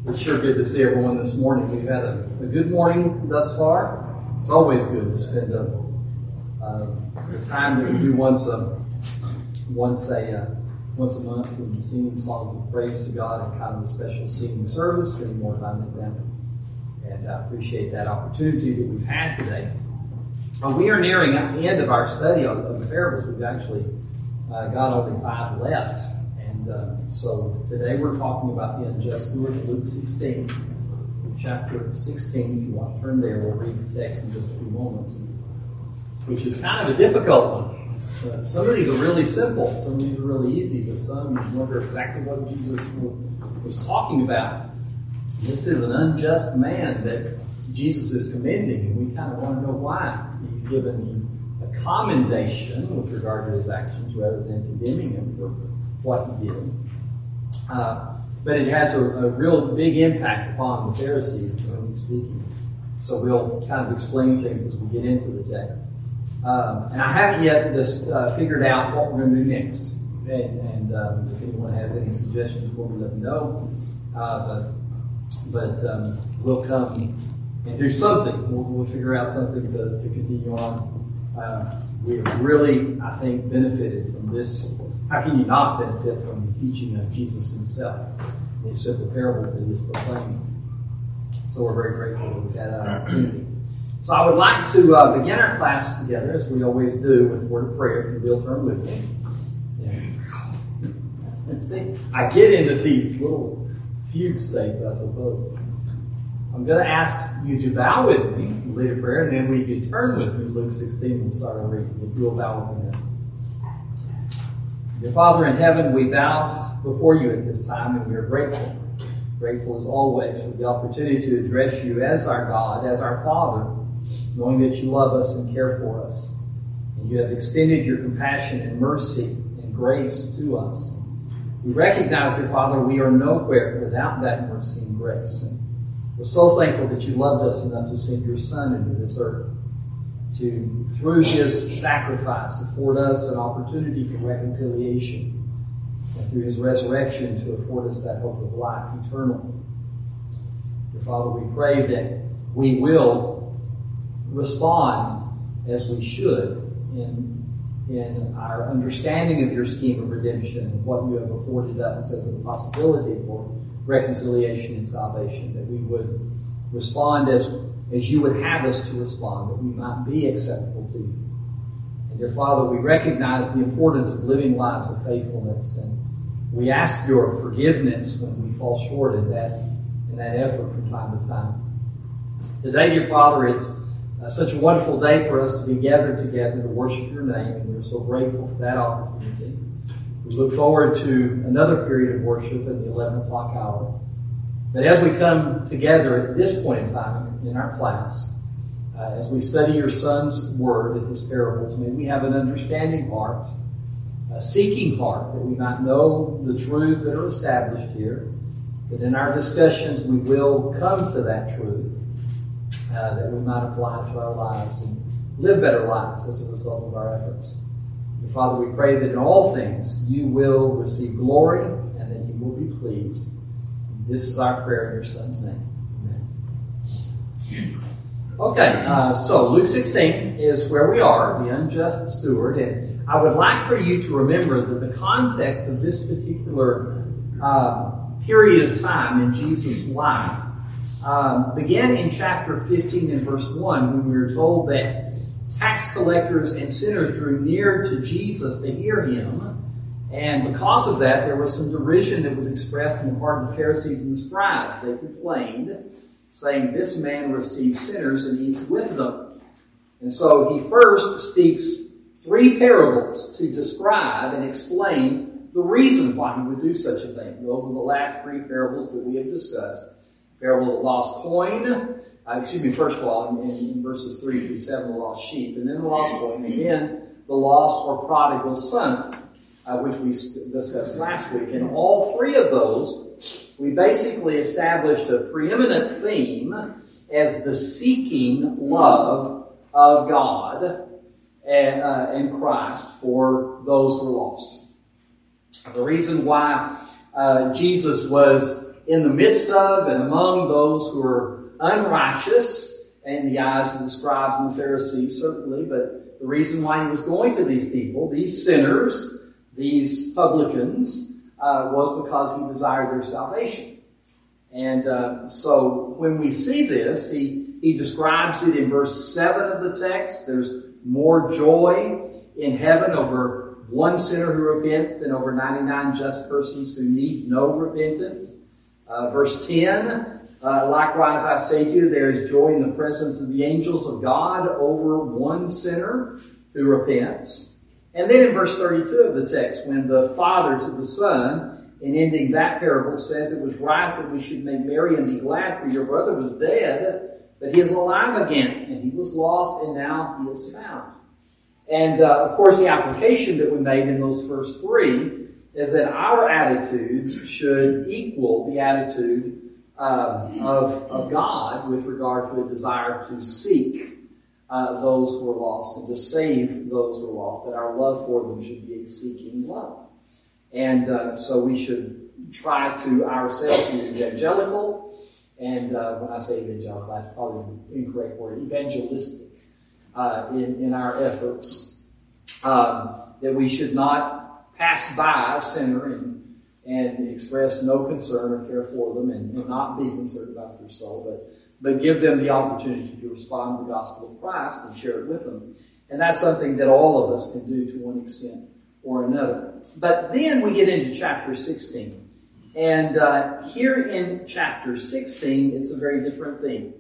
It's sure good to see everyone this morning. We've had a good morning thus far. It's always good to spend the time that we do once a month in singing songs of praise to God and kind of a special singing service, spending more time with them. And I appreciate that opportunity that we've had today. We are nearing the end of our study of the parables. We've actually got only 5 left. So today we're talking about the unjust steward, Luke 16, chapter 16. If you want to turn there, we'll read the text in just a few moments, which is kind of a difficult one. Some of these are really simple, some of these are really easy, but some you wonder exactly what Jesus was talking about. This is an unjust man that Jesus is commending, and we kind of want to know why. He's given a commendation with regard to his actions rather than condemning him for what he did. But it has a real big impact upon the Pharisees when he's speaking. So we'll kind of explain things as we get into the text. And I haven't yet just figured out what we're going to do next. And if anyone has any suggestions for me, let me know. But we'll come and do something. We'll figure out something to continue on. We have really, I think, benefited from this. How can you not benefit from the teaching of Jesus himself? These simple parables that he has proclaimed. So we're very grateful that we've had that opportunity. So I would like to begin our class together, as we always do, with a word of prayer. If you'll turn with me. Yeah. See, I get into these little fugue states, I suppose. I'm going to ask you to bow with me, lead a prayer, and then we can turn with me. Luke 16, we'll start our reading. If you'll bow with me now. Dear Father in heaven, we bow before you at this time, and we are grateful. Grateful as always for the opportunity to address you as our God, as our Father, knowing that you love us and care for us. And you have extended your compassion and mercy and grace to us. We recognize, dear Father, we are nowhere without that mercy and grace. And we're so thankful that you loved us enough to send your Son into this earth to, through his sacrifice, afford us an opportunity for reconciliation, and through his resurrection to afford us that hope of life eternal. Dear Father, we pray that we will respond as we should in our understanding of your scheme of redemption and what you have afforded us as a possibility for reconciliation and salvation, that we would respond as you would have us to respond, that we might be acceptable to you. And dear Father, we recognize the importance of living lives of faithfulness, and we ask your forgiveness when we fall short in that effort from time to time. Today, dear Father, it's such a wonderful day for us to be gathered together to worship your name, and we're so grateful for that opportunity. We look forward to another period of worship at the 11 o'clock hour. But as we come together at this point in time in our class, as we study your Son's word and his parables, may we have an understanding heart, a seeking heart, that we might know the truths that are established here, that in our discussions we will come to that truth, that we might apply it to our lives and live better lives as a result of our efforts. And Father, we pray that in all things you will receive glory and that you will be pleased. This is our prayer in your Son's name. Amen. Okay, so Luke 16 is where we are, the unjust steward. And I would like for you to remember that the context of this particular period of time in Jesus' life began in chapter 15 and verse 1, when we were told that tax collectors and sinners drew near to Jesus to hear him. And because of that, there was some derision that was expressed on the part of the Pharisees and the scribes. They complained, saying, "This man receives sinners and eats with them." And so he first speaks 3 parables to describe and explain the reason why he would do such a thing. Those are the last 3 parables that we have discussed. Parable of the lost coin, first of all, in verses 3 through 7, the lost sheep, and then the lost coin, and then the lost or prodigal son, which we discussed last week. And all 3 of those, we basically established a preeminent theme as the seeking love of God and Christ for those who are lost. The reason why Jesus was in the midst of and among those who are unrighteous in the eyes of the scribes and the Pharisees, certainly. But the reason why he was going to these people, these sinners, these publicans, was because he desired their salvation. And so when we see this, he describes it in verse 7 of the text. There's more joy in heaven over one sinner who repents than over 99 just persons who need no repentance. Verse 10, likewise I say to you, there is joy in the presence of the angels of God over one sinner who repents. And then in verse 32 of the text, when the Father to the Son, in ending that parable, says it was right that we should make merry and be glad, for your brother was dead, but he is alive again, and he was lost, and now he is found. And of course, the application that we made in those first three is that our attitudes should equal the attitude of God with regard to a desire to seek those who are lost and to save those who are lost, that our love for them should be a seeking love. And so we should try to ourselves be evangelical, and when I say evangelical, that's probably the incorrect word, evangelistic in our efforts, that we should not pass by a sinner and express no concern or care for them and not be concerned about their soul, but give them the opportunity to respond to the gospel of Christ and share it with them. And that's something that all of us can do to one extent or another. But then we get into chapter 16. And here in chapter 16, it's a very different theme.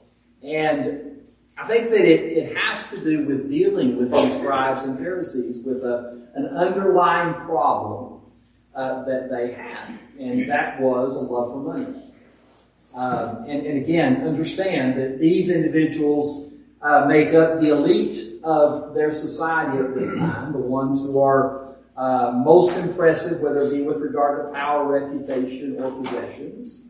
And I think that it has to do with dealing with these scribes and Pharisees with an underlying problem that they had. And that was a love for money. And again, understand that these individuals make up the elite of their society at this time, the ones who are most impressive, whether it be with regard to power, reputation, or possessions.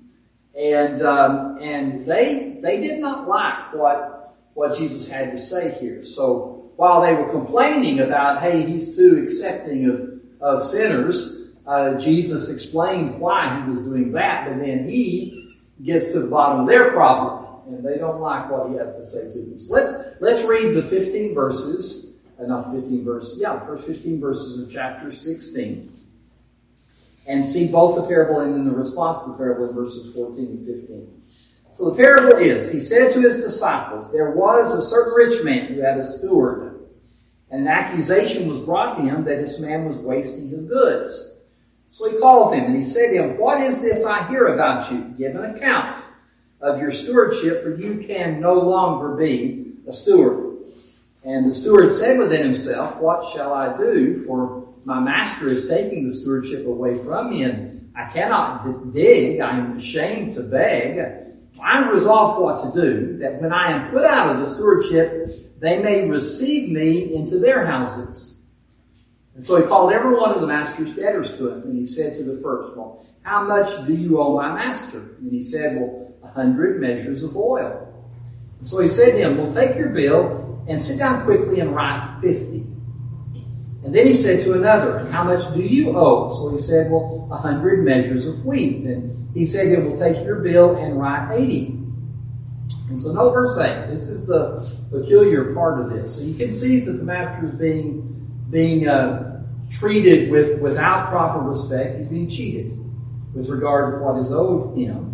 And they did not like what Jesus had to say here. So while they were complaining about, hey, he's too accepting of sinners, Jesus explained why he was doing that, but then he gets to the bottom of their problem, and they don't like what he has to say to them. So let's read the 15 verses. The first 15 verses of chapter 16. And see both the parable and then the response to the parable in verses 14 and 15. So the parable is, he said to his disciples, there was a certain rich man who had a steward, and an accusation was brought to him that this man was wasting his goods. So he called him, and he said to him, what is this I hear about you? Give an account of your stewardship, for you can no longer be a steward. And the steward said within himself, what shall I do? For my master is taking the stewardship away from me, and I cannot dig. I am ashamed to beg. I have resolved what to do, that when I am put out of the stewardship, they may receive me into their houses. And so he called every one of the master's debtors to him, and he said to the first, well, how much do you owe my master? And he said, well, 100 measures of oil. And so he said to him, well, take your bill and sit down quickly and write 50. And then he said to another, and how much do you owe? So he said, well, 100 measures of wheat. And he said, then we'll take your bill and write 80. And so note verse 8. This is the peculiar part of this. So you can see that the master is being treated without proper respect. He's being cheated with regard to what is owed him.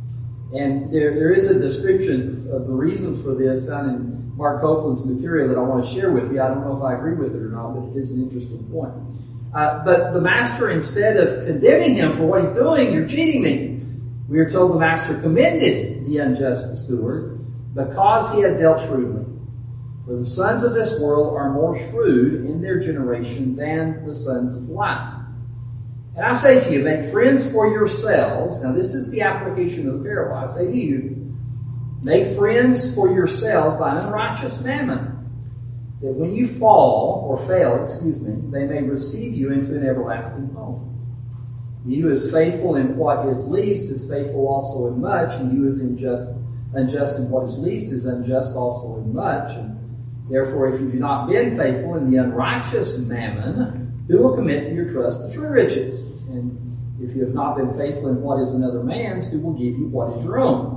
And there is a description of the reasons for this found in Mark Copeland's material that I want to share with you. I don't know if I agree with it or not, but it is an interesting point. But the master, instead of condemning him for what he's doing, you're cheating me, we are told the master commended the unjust steward because he had dealt shrewdly. For the sons of this world are more shrewd in their generation than the sons of light. And I say to you, make friends for yourselves. Now this is the application of the parable. I say to you, make friends for yourselves by unrighteous mammon, that when you fail, they may receive you into an everlasting home. He who is faithful in what is least is faithful also in much, and he who is unjust in what is least is unjust also in much. And therefore, if you have not been faithful in the unrighteous mammon, who will commit to your trust the true riches? And If you have not been faithful in what is another man's, who will give you what is your own?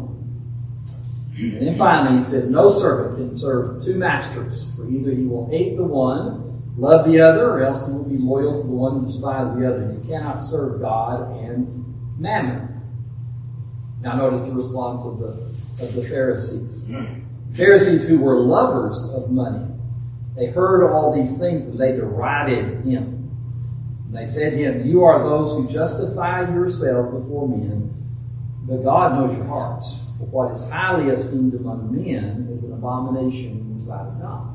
And then finally he said, no servant can serve two masters, for either he will hate the one, love the other, or else he will be loyal to the one and despise the other. You cannot serve God and mammon. Now notice the response of the Pharisees. Pharisees who were lovers of money. They heard all these things and they derided him. And they said to him, you are those who justify yourselves before men, but God knows your hearts. For what is highly esteemed among men is an abomination in the sight of God.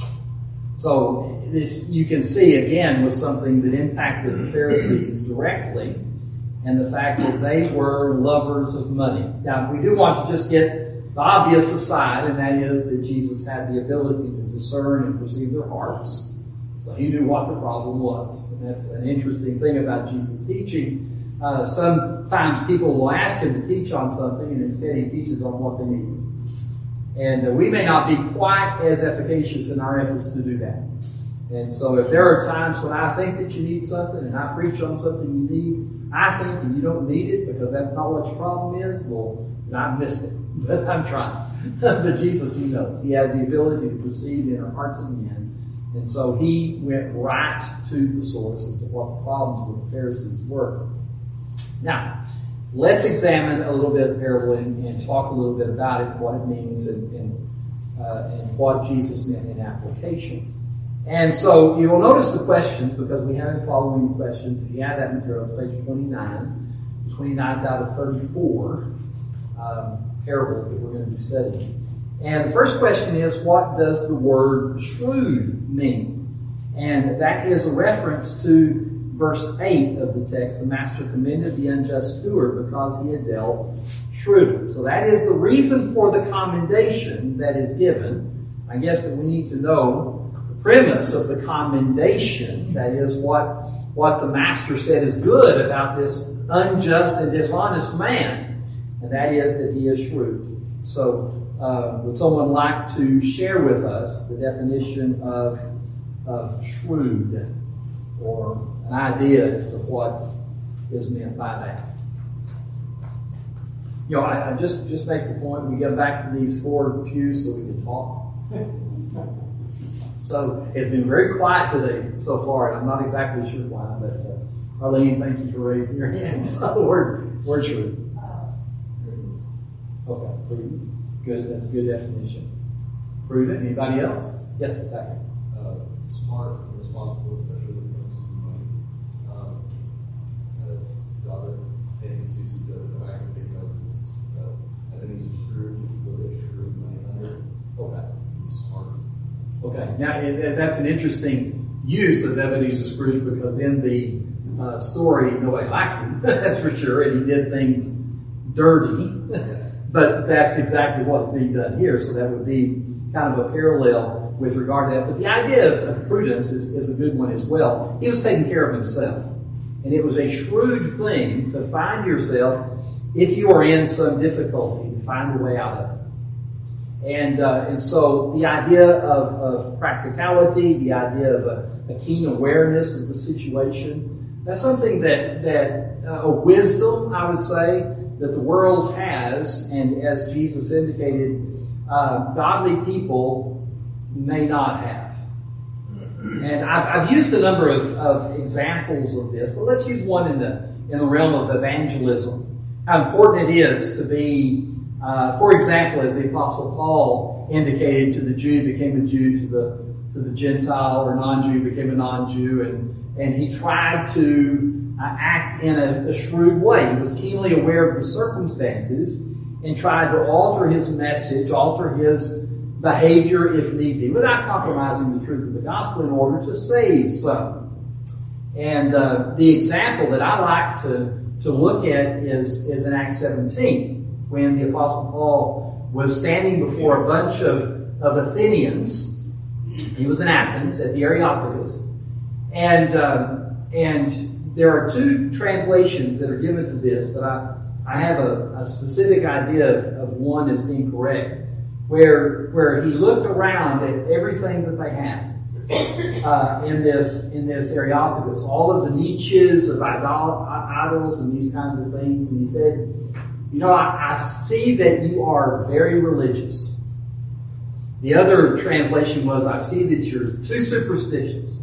So this, you can see again, was something that impacted the Pharisees directly, and the fact that they were lovers of money. Now, we do want to just get the obvious aside, and that is that Jesus had the ability to discern and perceive their hearts. So he knew what the problem was. And that's an interesting thing about Jesus' teaching. Sometimes people will ask him to teach on something, and instead he teaches on what they need. And we may not be quite as efficacious in our efforts to do that. And so if there are times when I think that you need something, and I preach on something you need, I think that you don't need it because that's not what your problem is, well, then I've missed it. But I'm trying. But Jesus, he knows. He has the ability to perceive in our hearts of men. And so he went right to the source as to what the problems with the Pharisees were. Now, let's examine a little bit of the parable and talk a little bit about it, what it means, and what Jesus meant in application. And so you'll notice the questions, because we have been following the questions. If you have that material, it's page 29. 29th out of 34 parables that we're going to be studying. And the first question is, what does the word shrewd mean? And that is a reference to verse 8 of the text. The master commended the unjust steward because he had dealt shrewdly. So that is the reason for the commendation that is given. I guess that we need to know the premise of the commendation. That is what the master said is good about this unjust and dishonest man. And that is that he is shrewd. So would someone like to share with us the definition of shrewd, or an idea as to what is meant by that? You know, I just make the point, we go back to these four pews so we can talk. So it's been very quiet today so far, and I'm not exactly sure why, but Arlene, thank you for raising your hand. So we're shrewd. Okay, prudent. Good, that's a good definition. Prudent. Anybody else? Yes, back. Smart and responsible, especially when it comes to money. The other famous usage that I can think of is Ebenezer Scrooge was a shrewd money lender. Okay. He was smart. Okay. Now, that's an interesting use of Ebenezer Scrooge, because in the story, nobody liked him, that's for sure, and he did things dirty. But that's exactly what's being done here, so that would be kind of a parallel with regard to that. But the idea of prudence is a good one as well. He was taking care of himself. And it was a shrewd thing to find yourself, if you are in some difficulty, to find a way out of it. And so the idea of practicality, the idea of a keen awareness of the situation, that's something that a wisdom, I would say, that the world has, and as Jesus indicated, godly people may not have. And I've used a number of examples of this, but let's use one in the realm of evangelism. How important it is to be, for example, as the Apostle Paul indicated, to the Jew became a Jew, to the Gentile or non-Jew became a non-Jew, and he tried to act in a shrewd way. He was keenly aware of the circumstances and tried to alter his message, alter his behavior if need be, without compromising the truth of the gospel in order to save some. And the example that I like to look at is in Acts 17, when the Apostle Paul was standing before a bunch of Athenians. He was in Athens at the Areopagus. And there are two translations that are given to this, but I have a specific idea of one as being correct, where he looked around at everything that they had. in this Areopagus, all of the niches of idols and these kinds of things. And he said, I see that you are very religious. The other translation was, I see that you're too superstitious.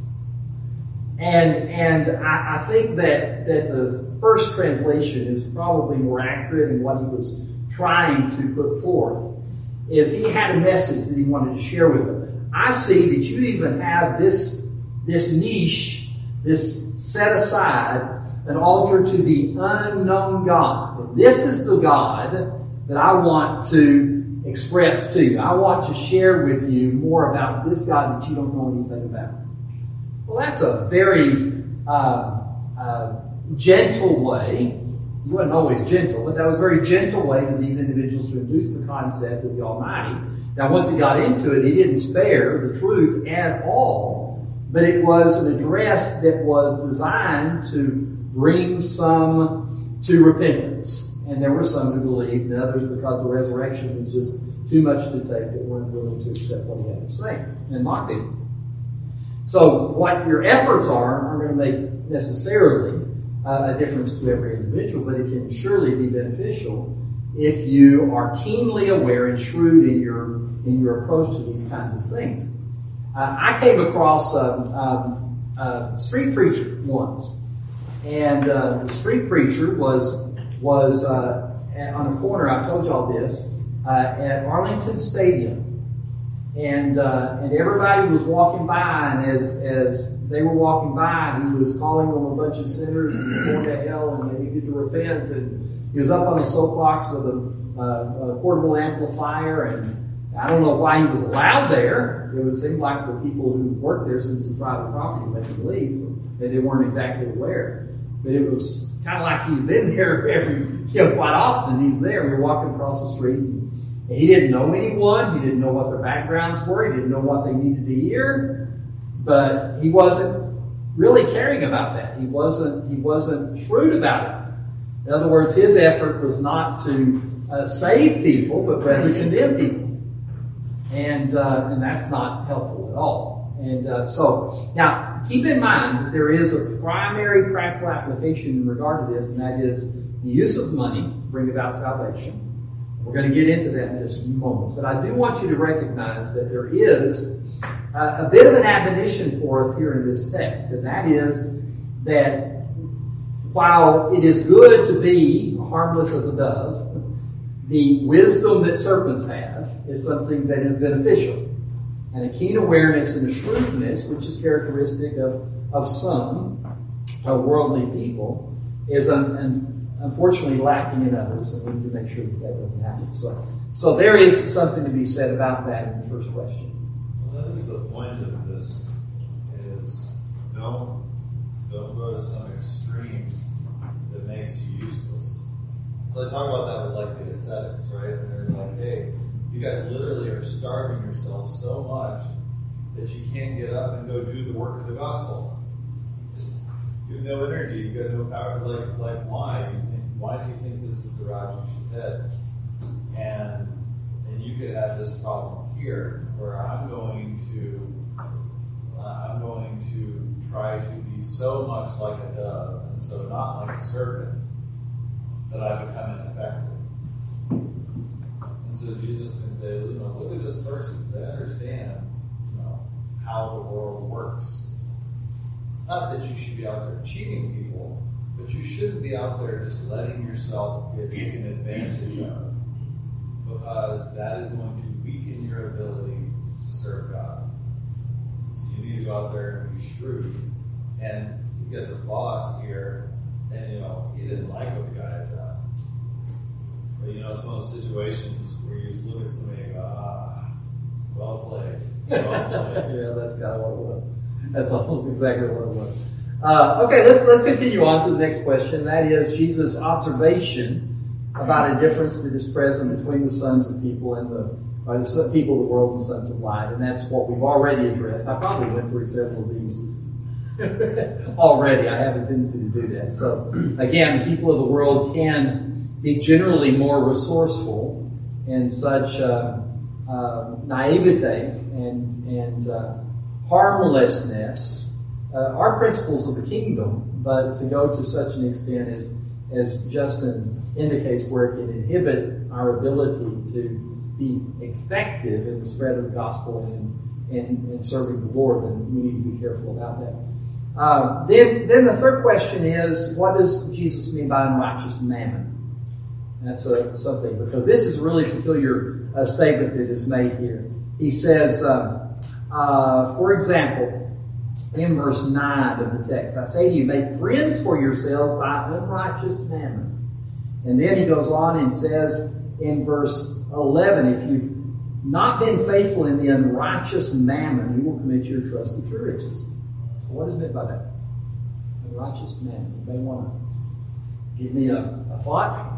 And I think that the first translation is probably more accurate in what he was trying to put forth, is he had a message that he wanted to share with them. I see that you even have this niche, this set aside, an altar to the unknown God. And this is the God that I want to express to you. I want to share with you more about this God that you don't know anything about. Well, that's a very gentle way. He wasn't always gentle, but that was a very gentle way for these individuals to introduce the concept of the Almighty. Now, once he got into it, he didn't spare the truth at all, but it was an address that was designed to bring some to repentance. And there were some who believed, and others, because the resurrection was just too much to take, that weren't willing to accept what he had to say and mocked him. So what your efforts aren't going to make necessarily a difference to every individual, but it can surely be beneficial if you are keenly aware and shrewd in your approach to these kinds of things. I came across a street preacher once, and the street preacher was on a corner. I've told y'all this at Arlington Stadium. And everybody was walking by, and as they were walking by, he was calling them a bunch of sinners and going to hell, and they needed to repent. And he was up on a soapbox with a portable amplifier, and I don't know why he was allowed there. It would seem like the people who worked there, since it was private property, they could leave, that they weren't exactly aware. But it was kind of like he's been there quite often. He was there. We were walking across the street. And he didn't know anyone. He didn't know what their backgrounds were. He didn't know what they needed to hear. But he wasn't really caring about that. He wasn't shrewd about it. In other words, his effort was not to save people, but rather condemn people. And that's not helpful at all. And so now keep in mind that there is a primary practical application in regard to this, and that is the use of money to bring about salvation. We're going to get into that in just a few moments. But I do want you to recognize that there is a bit of an admonition for us here in this text. And that is that while it is good to be harmless as a dove, the wisdom that serpents have is something that is beneficial. And a keen awareness and a shrewdness, which is characteristic of some worldly people, is unfortunately lacking in others, and we need to make sure that doesn't happen. So there is something to be said about that in the first question. Well, that is the point of this, is don't go to some extreme that makes you useless. So they talk about that with like the ascetics, right? And they're like, hey, you guys literally are starving yourselves so much that you can't get up and go do the work of the gospel. You have no energy, you have no power. Like why? Why do you think this is the route you should head? And you could have this problem here, where I'm going to try to be so much like a dove, and so not like a serpent, that I become ineffective. And so Jesus can say, look at this person. They understand, how the world works. Not that you should be out there cheating people, but you shouldn't be out there just letting yourself get taken advantage of, because that is going to weaken your ability to serve God. So you need to go out there and be shrewd. And you get the boss here, and he didn't like what the guy had done. But it's one of those situations where you just look at somebody and go, well played. Well played. Yeah, that's kind of what it was. That's almost exactly what it was. Okay, let's continue on to the next question. That is Jesus' observation about a difference that is present between the sons of people and the people of the world and sons of light. And that's what we've already addressed. I probably went through several of these already. I have a tendency to do that. So again, people of the world can be generally more resourceful in such naivete and harmlessness are principles of the kingdom, but to go to such an extent as Justin indicates, where it can inhibit our ability to be effective in the spread of the gospel and serving the Lord, then we need to be careful about that. Then the third question is, what does Jesus mean by unrighteous mammon? That's something, because this is a really peculiar statement that is made here. He says, for example, in verse 9 of the text, I say to you, make friends for yourselves by unrighteous mammon. And then he goes on and says in verse 11, if you've not been faithful in the unrighteous mammon, you will commit your trust to true riches. So what is meant by that? Unrighteous mammon. You may want to give me a thought.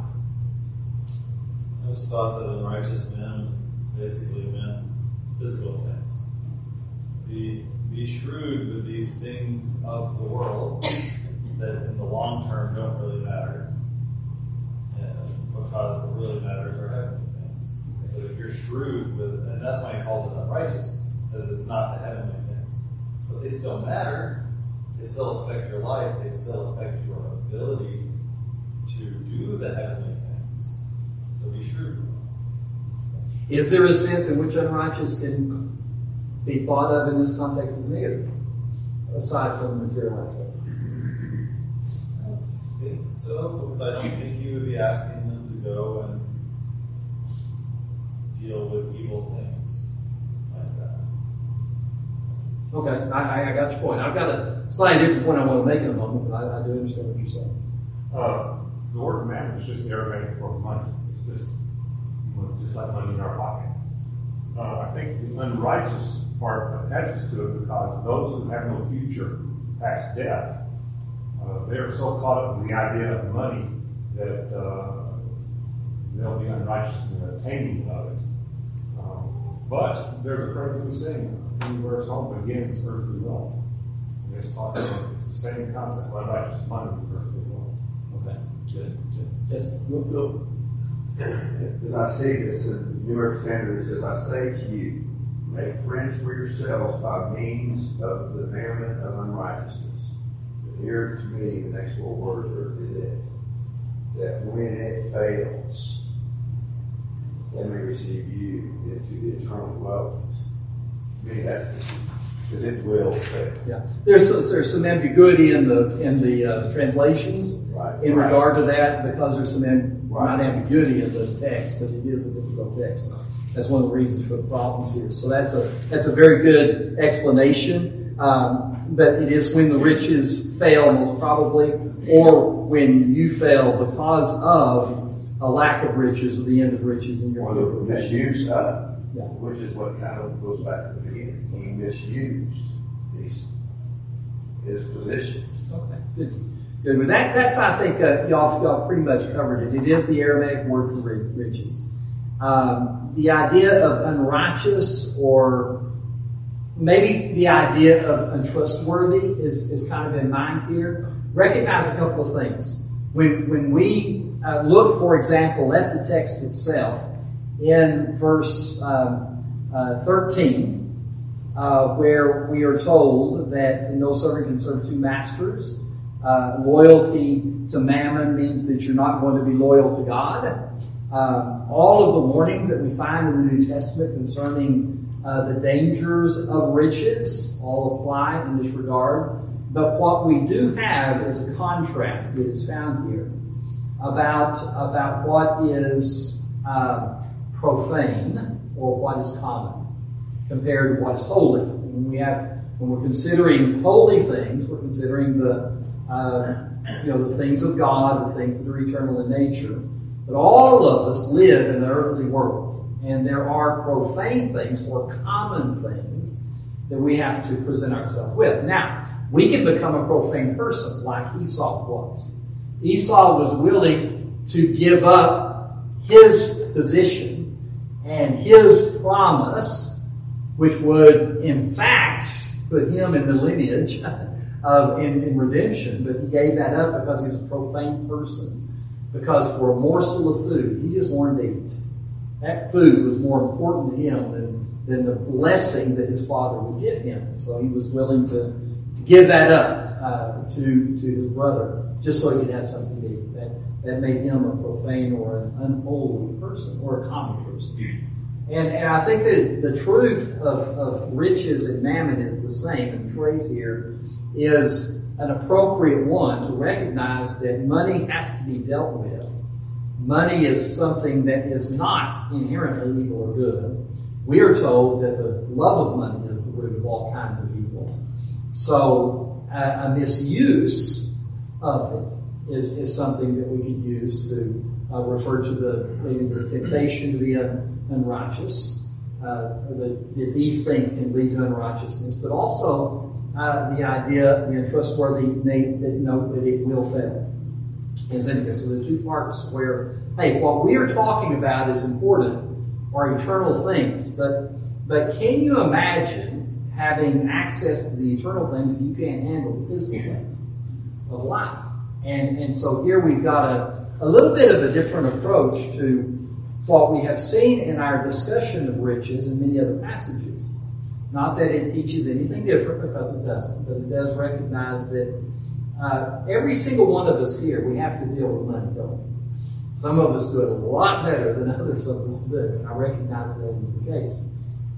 I just thought that unrighteous men basically meant physical things. Be shrewd with these things of the world that in the long term don't really matter. Because what really matters are heavenly things. But if you're shrewd with, and that's why he calls it unrighteous, because it's not the heavenly things. But they still matter. They still affect your life. They still affect your ability to do the heavenly things. So be shrewd. Is there a sense in which unrighteous can be thought of in this context as negative, aside from the material aspect? I don't think so, because I don't think he would be asking them to go and deal with evil things like that. Okay, I got your point. I've got a slightly different point I want to make in a moment, but I do understand what you're saying. The word mammon is just Aramaic for money. It's just like money in our pocket. I think the unrighteous part attaches to it because those who have no future past death, they are so caught up in the idea of money that they'll be unrighteous in the attaining of it. But there's a phrase that we sing, anywhere its home begins, earthly wealth. And it's the same concept, unrighteous money is earthly wealth. Okay, good. Yes, go. As I see this in New York Standard, it says, I say to you, make friends for yourselves by means of the mammon of unrighteousness. But here to me, the next four words is it. That when it fails, they may receive you into the eternal dwellings. To me, that's the key. Because it will fail. Yeah, there's some ambiguity in the translations in regard to that, because there's some not ambiguity in the text, but it is a difficult text. That's one of the reasons for the problems here. So that's a very good explanation. But it is when the riches fail, most probably, or when you fail because of a lack of riches or the end of riches in your or the misuse of, yeah. Which is what kind of goes back to the beginning. He misused his position. Okay, good. Well, that's I think y'all pretty much covered it. It is the Aramaic word for riches. The idea of unrighteous, or maybe the idea of untrustworthy, is kind of in mind here. Recognize a couple of things. When we look, for example, at the text itself, in verse 13, where we are told that no servant can serve two masters. Loyalty to mammon means that you're not going to be loyal to God. All of the warnings that we find in the New Testament concerning the dangers of riches all apply in this regard. But what we do have is a contrast that is found here about what is profane or what is common compared to what is holy. When we're considering holy things, we're considering the things of God, the things that are eternal in nature. But all of us live in the earthly world, and there are profane things or common things that we have to present ourselves with. Now, we can become a profane person like Esau was. Esau was willing to give up his position and his promise, which would, in fact, put him in the lineage in redemption. But he gave that up because he's a profane person. Because for a morsel of food, he just wanted to eat. That food was more important to him than the blessing that his father would give him. So he was willing to give that up to his brother just so he could have something to eat. That made him a profane or an unholy person or a common person. And I think that the truth of riches and mammon is the same. And the phrase here is an appropriate one to recognize that money has to be dealt with. Money is something that is not inherently evil or good. We are told that the love of money is the root of all kinds of evil. So a misuse of it is something that we could use to refer to maybe the temptation to be unrighteous, that these things can lead to unrighteousness, but also the idea, the untrustworthy note that it will fail. So the two parts where, hey, what we are talking about is important, are eternal things, but can you imagine having access to the eternal things if you can't handle the physical things of life? And so here we've got a little bit of a different approach to what we have seen in our discussion of riches and many other passages. Not that it teaches anything different, because it doesn't, but it does recognize that every single one of us here, we have to deal with money, don't we? Some of us do it a lot better than others of us do. I recognize that is the case.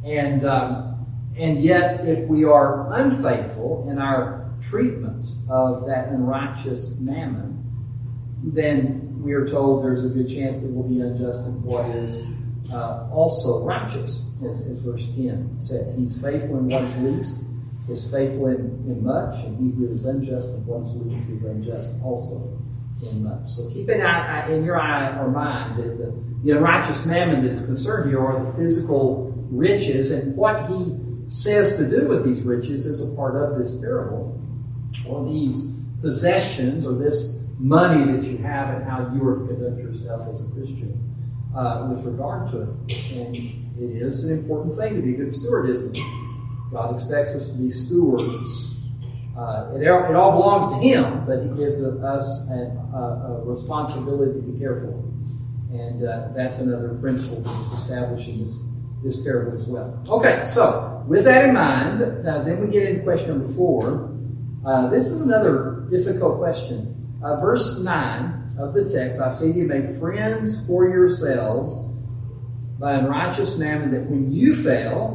And yet, if we are unfaithful in our treatment of that unrighteous mammon, then we are told there's a good chance that we'll be unjust in what is also righteous, as verse 10 says. He's faithful in what is least, is faithful in much, and he who is unjust in what is least is unjust also in much. So keep an eye in your eye or mind that the unrighteous mammon that is concerned here are the physical riches, and what he says to do with these riches is a part of this parable, or these possessions, or this money that you have, and how you are to conduct yourself as a Christian with regard to it. And it is an important thing to be a good steward, isn't it? God expects us to be stewards. It all belongs to Him, but He gives us a responsibility to be careful. And that's another principle that is established in this parable as well. Okay, so with that in mind, then we get into question number 4. This is another difficult question. Verse 9 of the text, I say to you, make friends for yourselves by unrighteous mammon, that when you fail,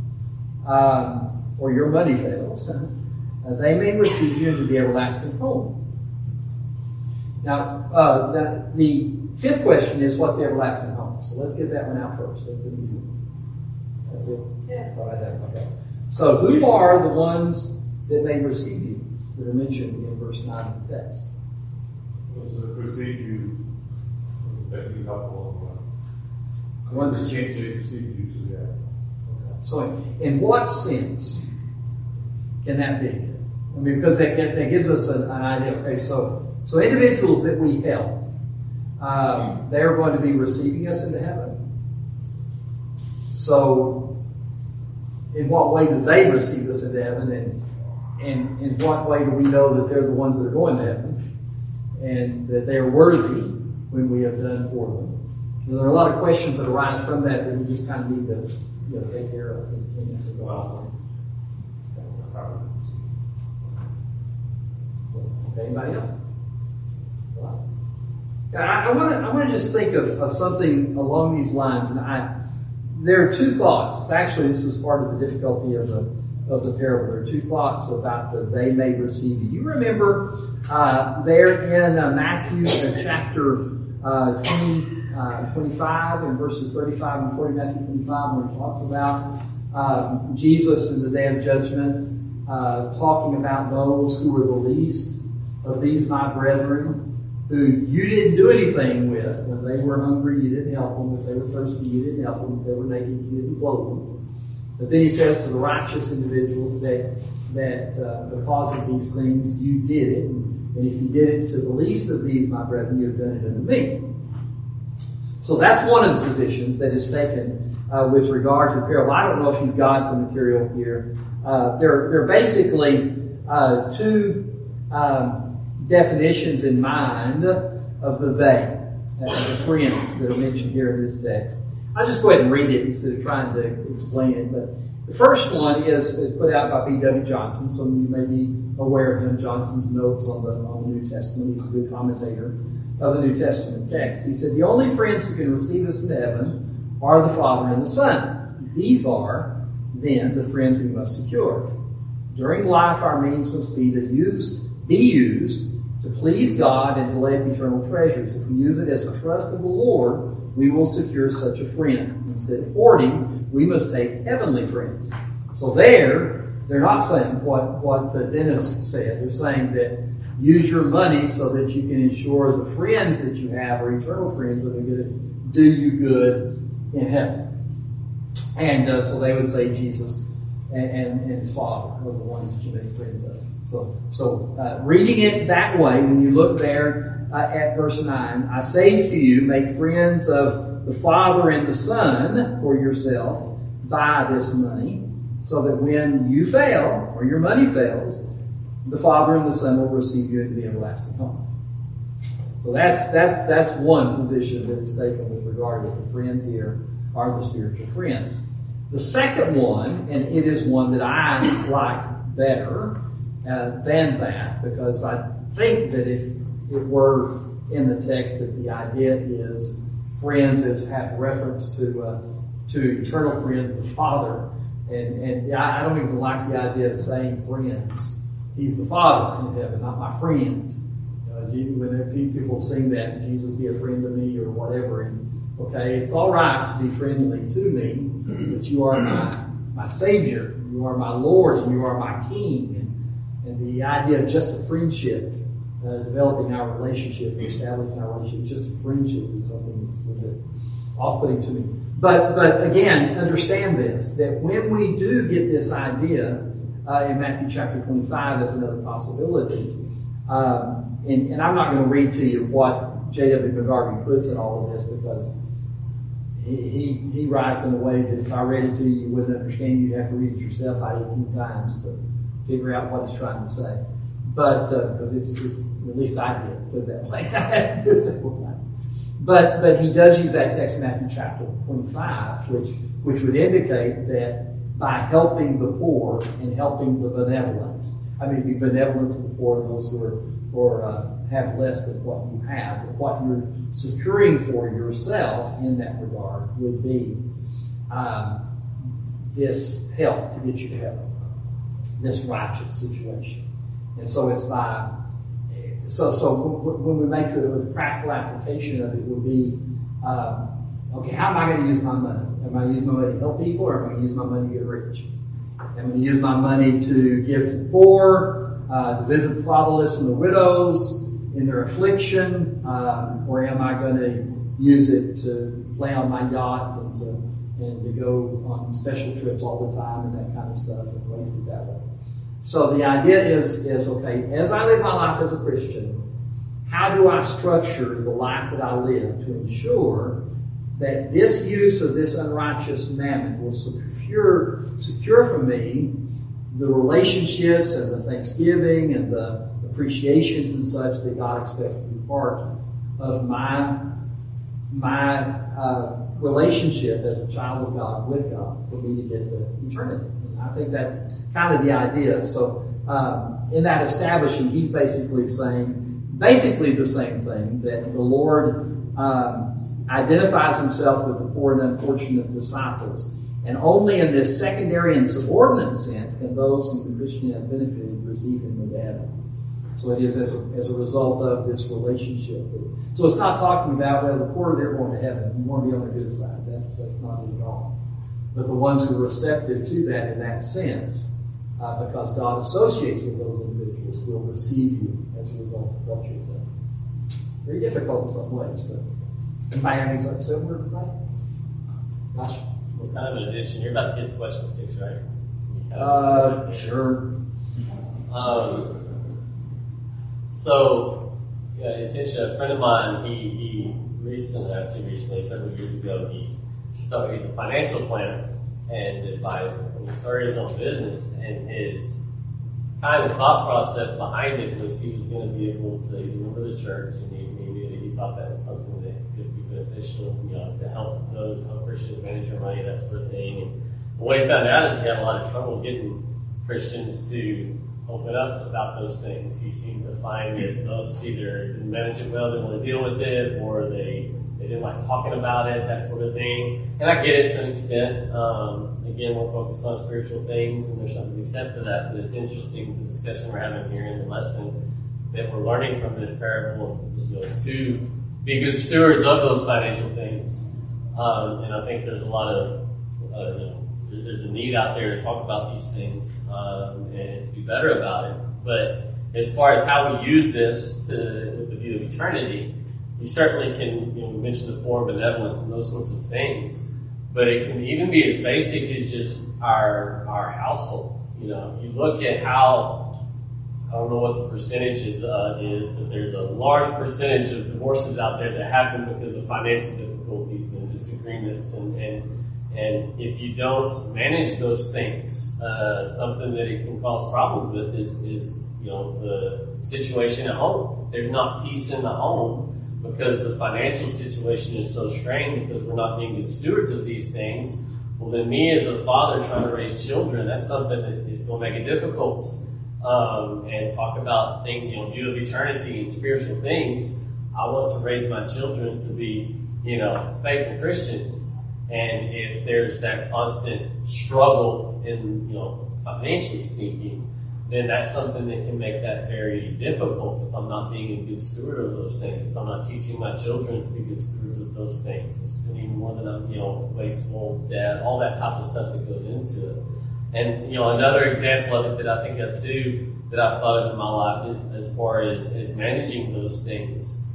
or your money fails, they may receive you into the everlasting home. Now, the fifth question is, what's the everlasting home? So let's get that one out first. That's an easy one. That's it? Yeah. All right, okay. So who are the ones that may receive you that are mentioned in verse 9 of the text? Those that receive you, that you help along the way. The ones that can't receive you to the end. So in what sense can that be? I mean, because that gives us an idea. Okay, so individuals that we help, they are going to be receiving us into heaven. So in what way do they receive us into heaven, and in what way do we know that they're the ones that are going to heaven, and that they are worthy when we have done for them? And there are a lot of questions that arise from that we just kind of need to take care of. Okay, anybody else? I want to just think of something along these lines, and there are two thoughts. This is part of the difficulty of the parable. There are two thoughts about the they may receive you. You remember there in Matthew chapter 25 and verses 35 and 40, Matthew 25, where it talks about Jesus in the day of judgment, talking about those who were the least of these my brethren, who you didn't do anything with. When they were hungry, you didn't help them. If they were thirsty, you didn't help them. If they were naked, you didn't clothe them. But then he says to the righteous individuals that because of these things, you did it. And if you did it to the least of these, my brethren, you have done it unto me. So that's one of the positions that is taken with regard to the parable. I don't know if you've got the material here. There are basically two definitions in mind of the they, the friends that are mentioned here in this text. I'll just go ahead and read it instead of trying to explain it. But the first one is put out by B.W. Johnson. Some of you may be aware of him. Johnson's notes on the New Testament. He's a good commentator of the New Testament text. He said, the only friends who can receive us into heaven are the Father and the Son. These are, then, the friends we must secure. During life, our means must be used to please God and to lay up eternal treasures. If we use it as a trust of the Lord, we will secure such a friend. Instead of hoarding, we must take heavenly friends. So they're not saying what Dennis said. They're saying that use your money so that you can ensure the friends that you have are eternal friends that are going to do you good in heaven. And so they would say Jesus and his Father are the ones that you make friends of. So reading it that way, when you look there at verse 9, I say to you, make friends of the Father and the Son for yourself by this money, so that when you fail, or your money fails, the Father and the Son will receive you into the everlasting home. So that's one position that is taken with regard to the friends here are the spiritual friends. The second one, and it is one that I like better than that, because I think that if it were in the text that the idea is friends as have reference to eternal friends, the Father, and I don't even like the idea of saying friends. He's the Father in heaven, not my friend. When people sing that, Jesus be a friend to me or whatever, and okay, it's all right to be friendly to me, but you are my Savior, you are my Lord, and you are my King. And the idea of just a friendship, developing our relationship, establishing our relationship, just a friendship is something that's a little bit off-putting to me. But again, understand this, that when we do get this idea in Matthew chapter 25 as another possibility, and I'm not going to read to you what J.W. McGarvey puts in all of this, because he writes in a way that if I read it to you, you wouldn't understand. You'd have to read it yourself about 18 times to figure out what he's trying to say. But because it's at least I did put it that way. I had to do it several times. But he does use that text in Matthew chapter 25, which would indicate that by helping the poor and helping the benevolent, be benevolent to the poor and those who have less than what you have, but what you're securing for yourself in that regard would be this help to get you to heaven, this righteous situation. And so it's by when we make the practical application of it would be, okay, how am I going to use my money? Am I going to use my money to help people, or am I going to use my money to get rich? Am I going to use my money to give to the poor, to visit the fatherless and the widows in their affliction, or am I going to use it to play on my yacht and to go on special trips all the time and that kind of stuff and waste it that way? So the idea is okay, as I live my life as a Christian, how do I structure the life that I live to ensure that this use of this unrighteous mammon will secure for me the relationships and the thanksgiving and the appreciations and such that God expects to be part of my relationship as a child of God with God for me to get to eternity. And I think that's kind of the idea. So in that establishing, he's basically saying the same thing, that the Lord identifies himself with the poor and unfortunate disciples. And only in this secondary and subordinate sense can those whom the Christian has benefited receive him into heaven. So it is as a result of this relationship. So it's not talking about, well, the poor, they're going to heaven. You want to be on the good side. That's not it at all. But the ones who are receptive to that in that sense, because God associates with those individuals, will receive you as a result of what you've done. Very difficult in some ways, but anybody have anything similar to say? Gosh. Well, kind of an addition. You're about to get to question 6, right? Sure. So, it's interesting. A friend of mine, he recently, several years ago, he's a financial planner and advisor. And he started his own business, and his kind of thought process behind it was he was going to be able to, he's a member of the church, and he thought that was something that could be beneficial beneficial, to help Christians manage their money, that sort of thing. And what he found out is he had a lot of trouble getting Christians to open up about those things. He seemed to find that most either didn't manage it well, didn't want to deal with it, or they didn't like talking about it, that sort of thing. And I get it to an extent. Again, we're focused on spiritual things, and there's something to be said for that. But it's interesting, the discussion we're having here in the lesson, that we're learning from this parable, to be good stewards of those financial things. And I think there's a lot of, there's a need out there to talk about these things, and to be better about it. But as far as how we use this with the view of eternity, we certainly can, we mentioned the foreign benevolence and those sorts of things, but it can even be as basic as just our household. You look at how, I don't know what the percentage is, but there's a large percentage of divorces out there that happen because of financial difficulties and disagreements, and if you don't manage those things, something that it can cause problems with is the situation at home. There's not peace in the home because the financial situation is so strained because we're not being good stewards of these things. Well, then me as a father trying to raise children, that's something that is going to make it difficult. And talk about things, view of eternity and spiritual things. I want to raise my children to be, faithful Christians. And if there's that constant struggle in, financially speaking, then that's something that can make that very difficult if I'm not being a good steward of those things, if I'm not teaching my children to be good stewards of those things, and spending more than I'm, wasteful, debt, all that type of stuff that goes into it. And, another example of it that I think of too, that I've thought of in my life is, as far as managing those things.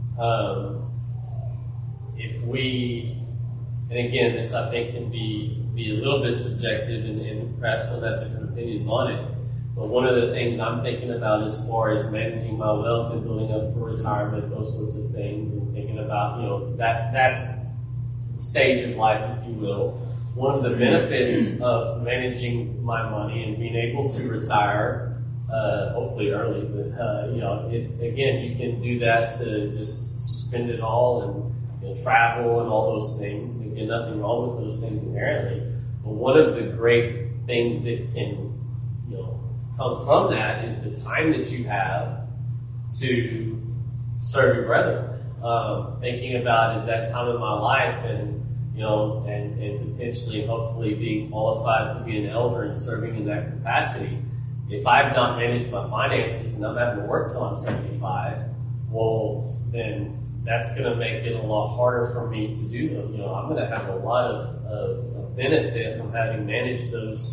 If we, and again, this I think can be a little bit subjective and perhaps some have different opinions on it. But one of the things I'm thinking about as far as managing my wealth and building up for retirement, those sorts of things, and thinking about, that stage of life, if you will. One of the benefits of managing my money and being able to retire, hopefully early, but, it's, again, you can do that to just spend it all and travel and all those things. And again, nothing wrong with those things inherently. But one of the great things that can, come from that is the time that you have to serve your brethren. Thinking about is that time of my life and potentially, hopefully being qualified to be an elder and serving in that capacity. If I've not managed my finances and I'm having to work till I'm 75, well, then that's going to make it a lot harder for me to do them. I'm going to have a lot of benefit from having managed those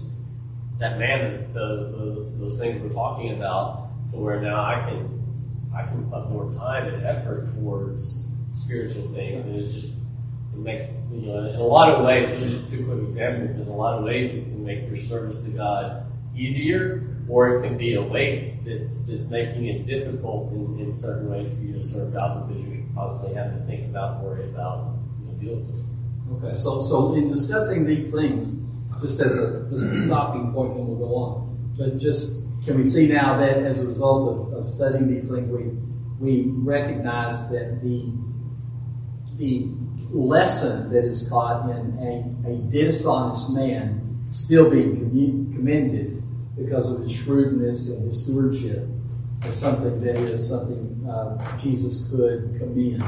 things we're talking about, to where now I can put more time and effort towards spiritual things, and it makes, in a lot of ways, those are just two quick examples, but in a lot of ways it can make your service to God easier, or it can be a weight that's making it difficult in certain ways for you to serve God, because you're constantly having to think about, worry about, deal with those things. Okay, so in discussing these things, just as a stopping point, and we'll go on. But can we see now that as a result of studying these things, we recognize that the lesson that is taught in a dishonest man still being commended because of his shrewdness and his stewardship is something Jesus could commend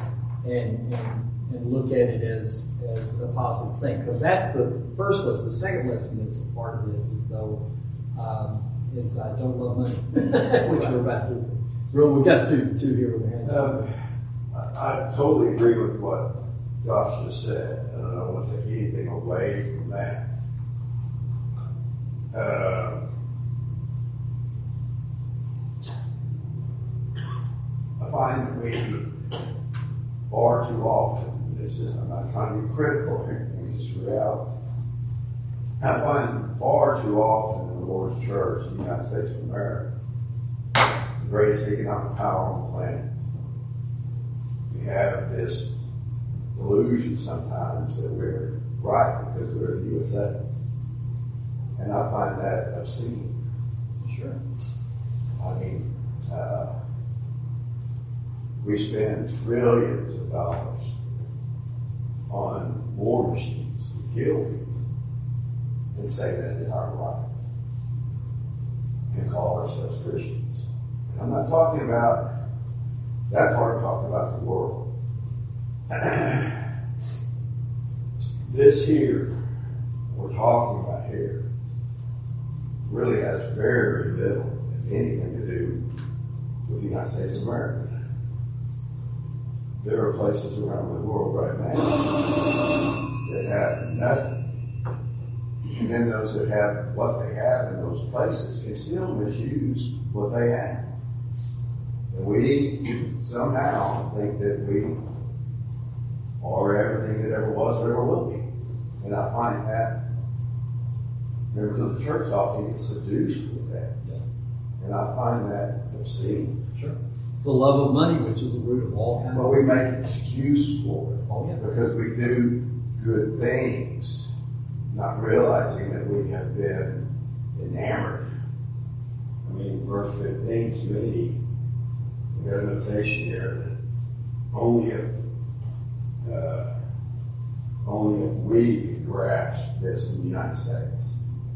and look at it as a positive thing. Because that's the first lesson. The second lesson that's a part of this is is I don't love money, which we're about to do. We've got two here with their hands up. I totally agree with what Josh just said, and I don't want to take anything away from that. I find that we far too often, I'm not trying to be critical here, it's just reality. I find far too often in the Lord's church in the United States of America, the greatest economic power on the planet, we have this delusion sometimes that we're right because we're the USA. And I find that obscene. Sure. I mean, we spend trillions of dollars on war machines to kill people and say that is our right and call ourselves Christians. And I'm not talking about that part, I'm talking about the world. This here, we're talking about here, really has very little, if anything, to do with the United States of America. There are places around the world right now that have nothing. And then those that have what they have in those places can still misuse what they have. And we somehow think that we are everything that ever was or ever will be. And I find that members of the church often get seduced with that. And I find that obscene. Sure. It's the love of money, which is the root of all kinds But we make an excuse for it. Oh, yeah. Because we do good things, not realizing that we have been enamored. I mean, verse 15 to me, we got a notation here that only if we grasp this in the United States,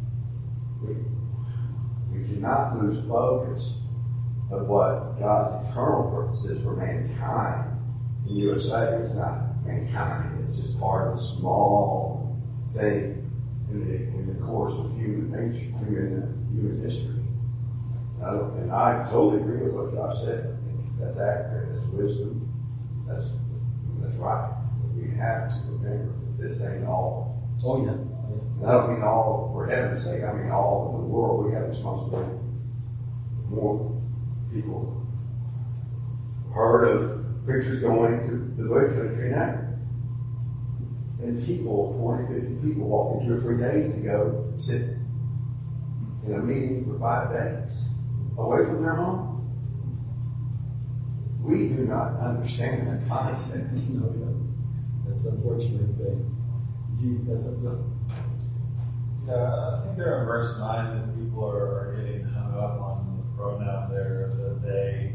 we cannot lose focus of what God's eternal purpose is for mankind. In USA, it's not mankind. It's just part of a small thing in the course of human nature, human history. And I totally agree with what Josh said. I think that's accurate. That's wisdom. That's right. We have to remember that this ain't all. Oh, yeah. And I don't mean all, for heaven's sake, I mean all of the world. We have a responsibility. More people heard of preachers going to the Bush country now. And 40, 50 people walking 2 or 3 days to go sit in a meeting for 5 days away from their home. We do not understand that concept. No, we don't. That's unfortunately the case. Did you have something else? Yeah, I think there in verse 9 that people are getting hung up on the pronoun there, that they,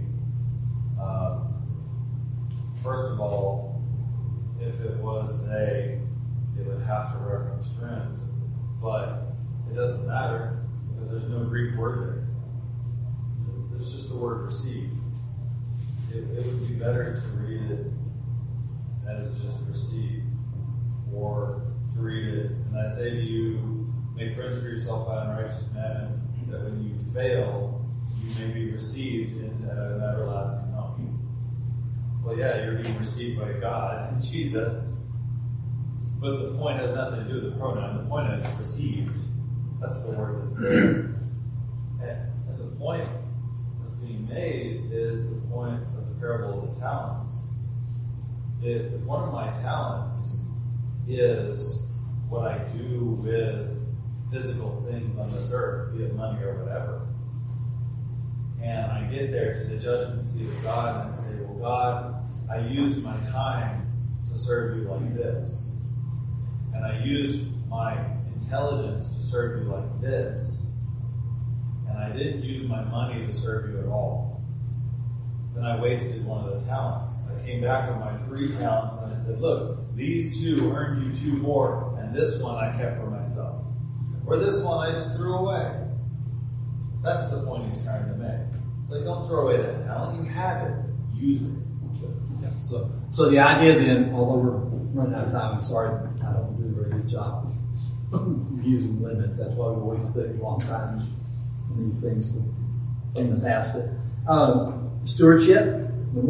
first of all, if it was they, it would have to reference friends, but it doesn't matter because there's no Greek word there. There's just the word receive. It would be better to read it as just receive, or to read it, and I say to you, make friends for yourself by unrighteous men, that when you fail, you may be received into an everlasting home. Well, yeah, you're being received by God and Jesus, but the point has nothing to do with the pronoun. The point is received. That's the word that's there. And the point that's being made is the point of the parable of the talents. If one of my talents is what I do with physical things on this earth, be it money or whatever, and I get there to the judgment seat of God and I say, well, God, I used my time to serve you like this, and I used my intelligence to serve you like this, and I didn't use my money to serve you at all, then I wasted one of the talents. I came back with my 3 talents and I said, look, these 2 earned you 2 more, and this one I kept for myself. Or this one I just threw away. That's the point he's trying to make. It's like, don't throw away that talent. You have it. Use it. Yeah. So the idea then, although we're running out of time, I'm sorry, I don't do a very good job of using limits. That's why we always study long times on these things in the past. But stewardship, number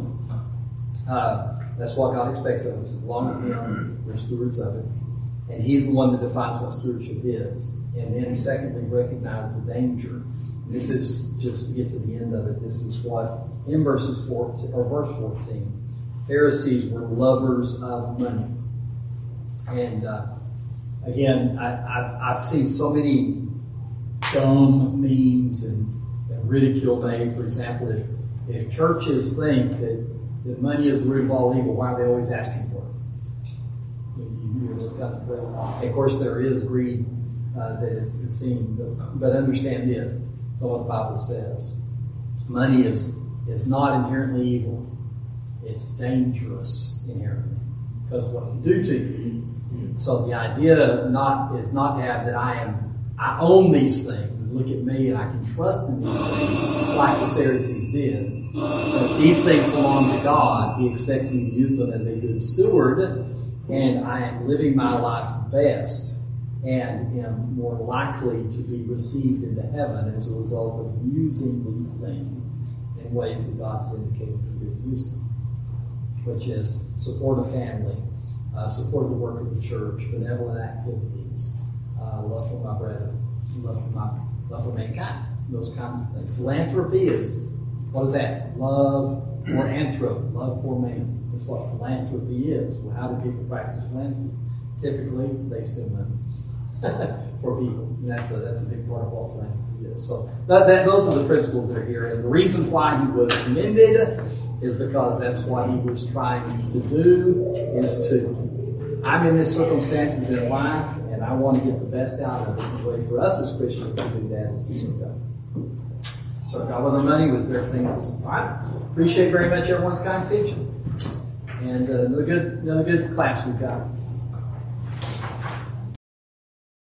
1, that's what God expects of us. As long as we're stewards of it. And He's the one that defines what stewardship is. And then secondly, recognize the danger. And this is, just to get to the end of it, this is what, in verse 14, Pharisees were lovers of money. And again, I've seen so many dumb memes and ridicule made. For example, if churches think that money is the root of all evil, why are they always asking for it? You hear this kind of phrase. Of course, there is greed that is seen, but understand this. That's what the Bible says. Money is not inherently evil. It's dangerous inherently. because of what he do to you. So the idea is not to have that I own these things and look at me and I can trust in these things like the Pharisees did. But these things belong to God. He expects me to use them as a good steward, and I am living my life best and am more likely to be received into heaven as a result of using these things in ways that God has indicated for me to use them, which is support a family, support the work of the church, benevolent activities, love for my brethren, love for mankind, those kinds of things. Philanthropy is, what is that? Love for anthro, love for man. That's what philanthropy is. Well, how do people practice philanthropy? Typically, they spend money for people. And that's a big part of what philanthropy is. So those are the principles that are here. And the reason why he was commended is because that's what he was trying to do, I'm in these circumstances in life, and I want to get the best out of it. The way for us as Christians to do that is to serve God. Serve God with our money, with everything else. All right? Appreciate very much everyone's kind attention. And another good class we've got.